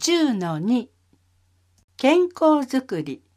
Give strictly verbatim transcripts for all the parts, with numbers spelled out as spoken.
じゅうのに 健康づくり。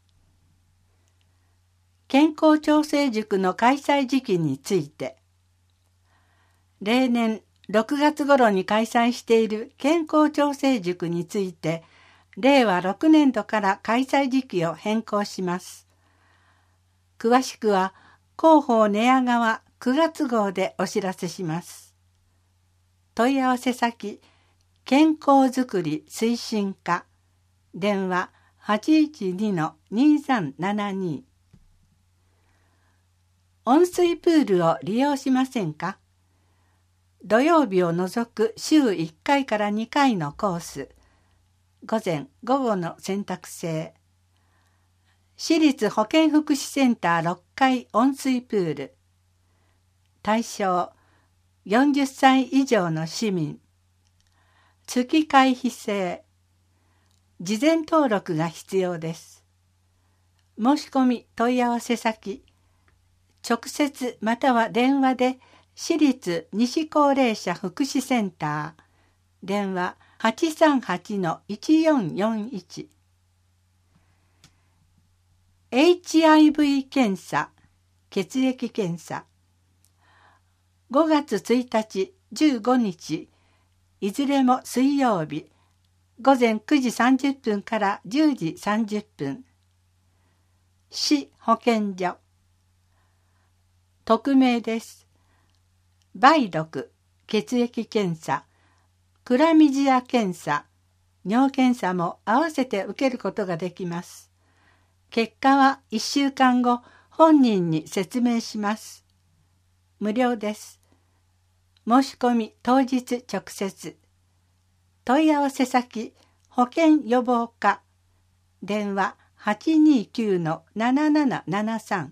健康調整塾の開催時期について、例年ろくがつ頃に開催している健康調整塾について、れいわろくねんどから開催時期を変更します。詳しくは広報寝屋川くがつ号でお知らせします。問い合わせ先、健康づくり推進課、電話 はちいちにのにさんななに。温水プールを利用しませんか？土曜日を除く週いっかいからにかいのコース。午前午後の選択制。私立保健福祉センターろっかい温水プール。対象よんじゅっさい以上の市民。月会費制。事前登録が必要です。申し込み問い合わせ先、直接または電話で私立西高齢者福祉センター、電話 はちさんはちのいちよんよんいち。エイチアイブイ 検査、血液検査。ごがつついたち、じゅうごにち、いずれも水曜日、午前くじさんじゅっぷんからじゅうじさんじゅっぷん。市保健所。匿名です。梅毒、血液検査、クラミジア検査、尿検査も合わせて受けることができます。結果はいっしゅうかんご、本人に説明します。無料です。申し込み当日直接。問い合わせ先、保健予防課、電話 はちにきゅうのななななななさん。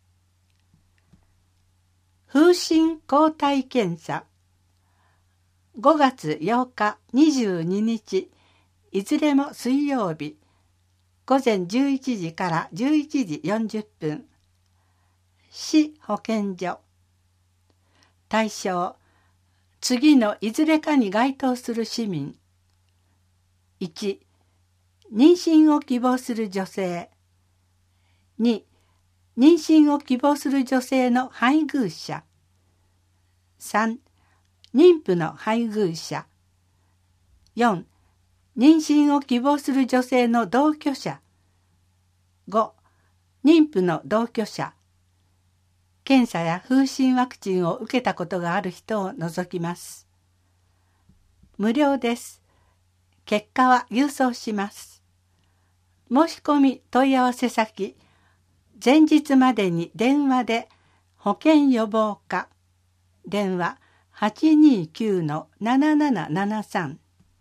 風疹抗体検査。ごがつようか、にじゅうににち、いずれも水曜日、午前じゅういちじからじゅういちじよんじゅっぷん。市保健所。対象、次のいずれかに該当する市民。いち、妊娠を希望する女性。に、妊娠を希望する女性の配偶者。さん、妊婦の配偶者。よん、妊娠を希望する女性の同居者。ご、妊婦の同居者。検査や風疹ワクチンを受けたことがある人を除きます。無料です。結果は郵送します。申し込み問い合わせ先、前日までに電話で保健予防課、電話 はちにきゅうのななななななさん。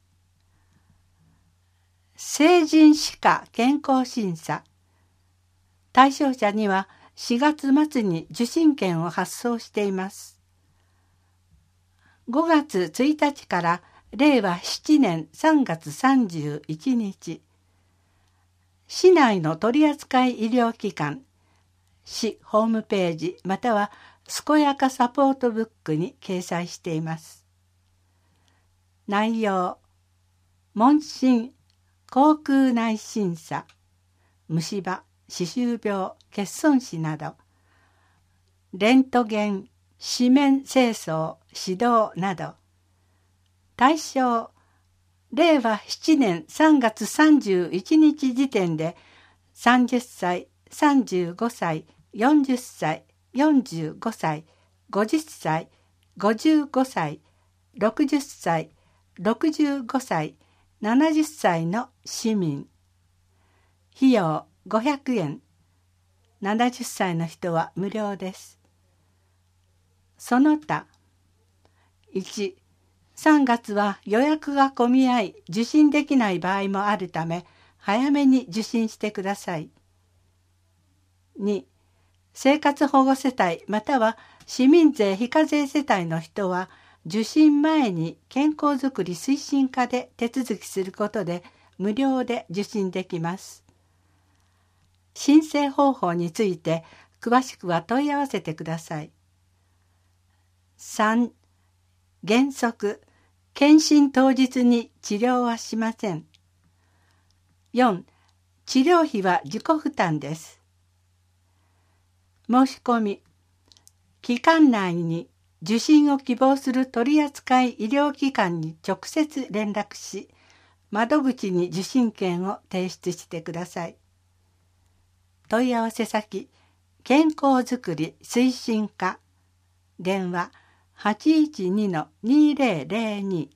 成人歯科健康審査。対象者にはしがつまつに受診券を発送しています。ごがつついたちかられいわななねんさんがつさんじゅういちにち、市内の取扱医療機関、市ホームページまたは健やかサポートブックに掲載しています。内容、問診、口腔内審査、虫歯、歯周病、欠損歯など、レントゲン、歯面清掃、指導など、対象、れいわななねんさんがつさんじゅういちにち時点でさんじゅっさい、さんじゅうごさい、よんじゅっさい、よんじゅうごさい、ごじゅっさい、ごじゅうごさい、ろくじゅっさい、ろくじゅうごさい、ななじゅっさいの市民。費用ごひゃくえん。ななじゅっさいの人は無料です。その他、いち、さんがつは予約が混み合い受診できない場合もあるため早めに受診してください。に、生活保護世帯または市民税非課税世帯の人は受診前に健康づくり推進課で手続きすることで無料で受診できます。申請方法について詳しくは問い合わせてください。さん、原則、検診当日に治療はしません。 よん、治療費は自己負担です。申し込み、期間内に受診を希望する取扱医療機関に直接連絡し、窓口に受診券を提出してください。問い合わせ先、健康づくり推進課、電話 はちいちにのにぜろぜろに。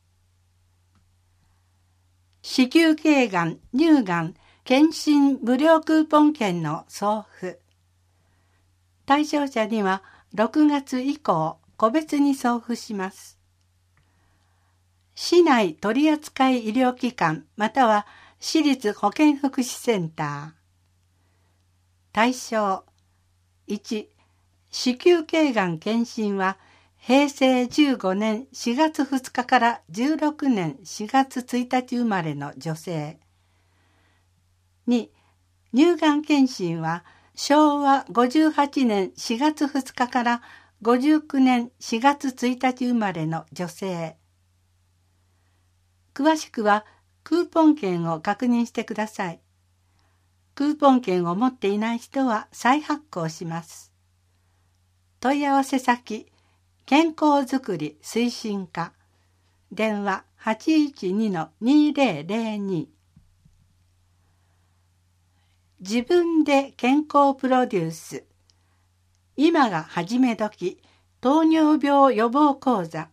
子宮頸がん、乳がん、検診無料クーポン券の送付。対象者にはろくがつ以降、個別に送付します。市内取扱医療機関または市立保健福祉センター。対象いち、子宮頸がん検診はへいせいじゅうごねんしがつふつかからじゅうろくねんしがつついたち生まれの女性。に、乳がん検診はしょうわごじゅうはちねんしがつふつかからごじゅうきゅうねんしがつついたち生まれの女性。詳しくはクーポン券を確認してください。クーポン券を持っていない人は再発行します。問い合わせ先、健康づくり推進課、電話 はちいちにのにぜろぜろに。自分で健康プロデュース、今が始め時、糖尿病予防講座。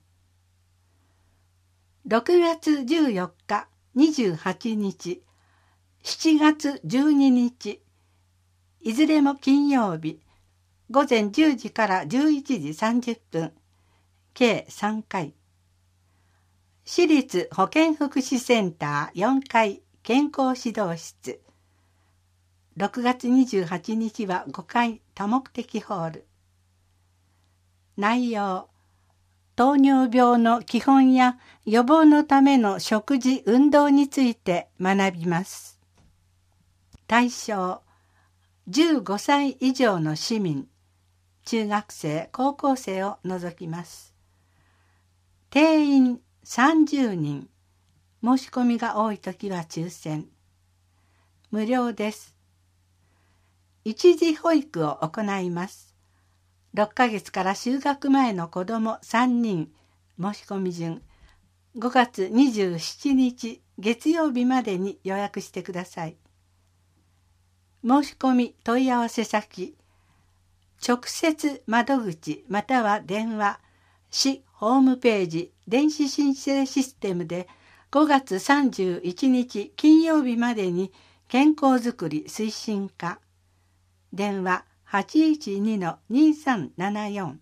ろくがつじゅうよっか、にじゅうはちにち、しちがつじゅうににち、いずれも金曜日、ごぜんじゅうじからじゅういちじさんじゅっぷん、計さんかい。市立保健福祉センターよんかい健康指導室。ろくがつにじゅうはちにちはごかい多目的ホール。内容、糖尿病の基本や予防のための食事・運動について学びます。対象、じゅうごさい以上の市民、中学生・高校生を除きます。定員さんじゅうにん、申し込みが多いときは抽選。無料です。一時保育を行います。ろっかげつから就学前の子どもさんにん、申し込み順、ごがつにじゅうしちにち月曜日までに予約してください。申し込み問い合わせ先、直接窓口または電話、市ホームページ電子申請システムでごがつさんじゅういちにち金曜日までに健康づくり推進課、電話 はちいちにのにさんななよん。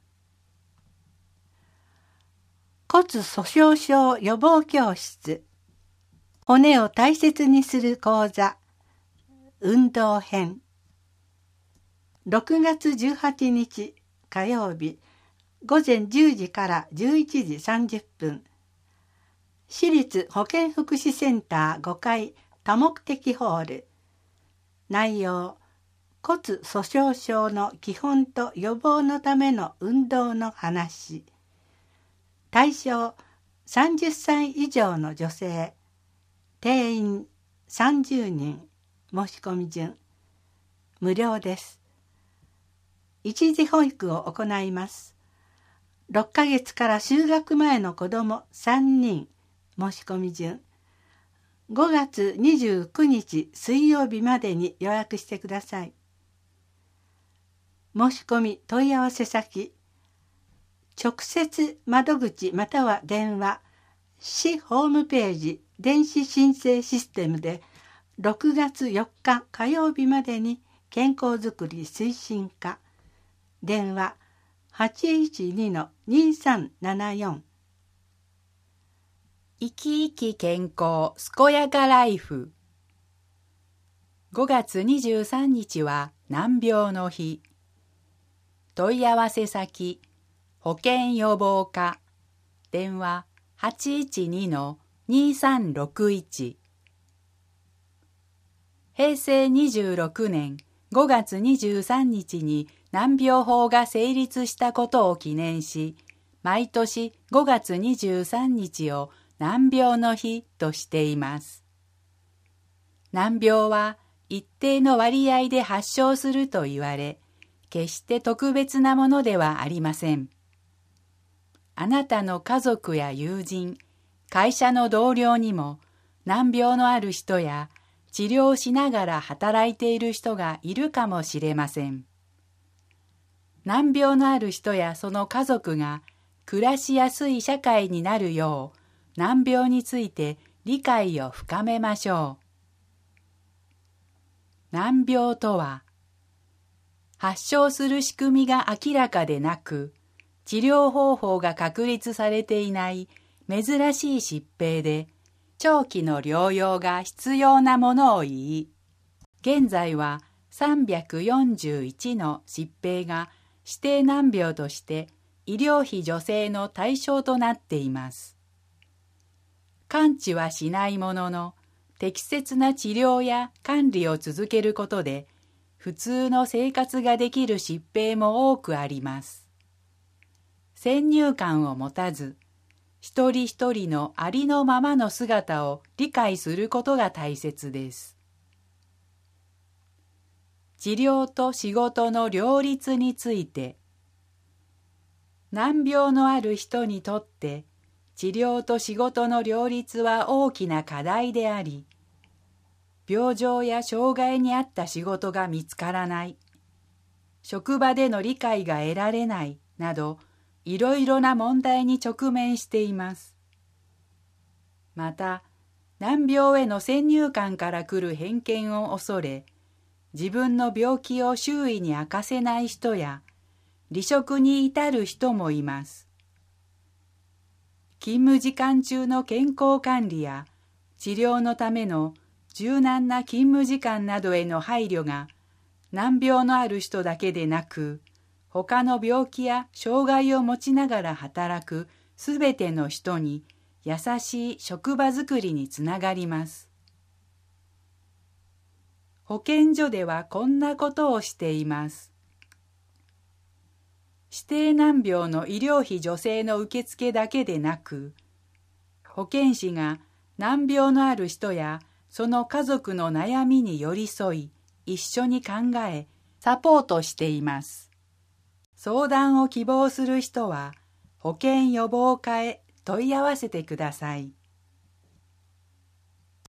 骨粗しょう症予防教室、骨を大切にする講座、運動編。ろくがつじゅうはちにち火曜日、ごぜんじゅうじからじゅういちじさんじゅっぷん。市立保健福祉センターごかい多目的ホール。内容、骨粗しょう症の基本と予防のための運動の話。対象、さんじゅっさい以上の女性。定員さんじゅうにん。申し込み順。無料です。一時保育を行います。ろっかげつから就学前の子どもさんにん。申し込み順。ごがつにじゅうくにち水曜日までに予約してください。申し込み問い合わせ先、直接窓口または電話、市ホームページ電子申請システムでろくがつよっか火曜日までに健康づくり推進課、電話 はちいちにのにさんななよん。 生き生き健康健やかライフ。ごがつにじゅうさんにちは難病の日。問い合わせ先、保健予防課、電話 はちいちにのにさんろくいち。へいせいにじゅうろくねんごがつにじゅうさんにちに難病法が成立したことを記念し、毎年ごがつにじゅうさんにちを難病の日としています。 難病は一定の割合で発症すると言われ、決して特別なものではありません。あなたの家族や友人、会社の同僚にも難病のある人や治療しながら働いている人がいるかもしれません。難病のある人やその家族が暮らしやすい社会になるよう、難病について理解を深めましょう。難病とは、発症する仕組みが明らかでなく、治療方法が確立されていない珍しい疾病で、長期の療養が必要なものを言い、現在はさんびゃくよんじゅういちの疾病が指定難病として医療費助成の対象となっています。完治はしないものの、適切な治療や管理を続けることで、普通の生活ができる疾病も多くあります。先入観を持たず、一人一人のありのままの姿を理解することが大切です。治療と仕事の両立について、難病のある人にとって治療と仕事の両立は大きな課題であり、病状や障害に合った仕事が見つからない、職場での理解が得られないなど、いろいろな問題に直面しています。また、難病への先入観から来る偏見を恐れ、自分の病気を周囲に明かせない人や、離職に至る人もいます。勤務時間中の健康管理や治療のための柔軟な勤務時間などへの配慮が難病のある人だけでなく、他の病気や障害を持ちながら働くすべての人に優しい職場づくりにつながります。保健所ではこんなことをしています。指定難病の医療費助成の受付だけでなく、保健師が難病のある人やその家族の悩みに寄り添い、一緒に考え、サポートしています。相談を希望する人は、保健予防課へ問い合わせてください。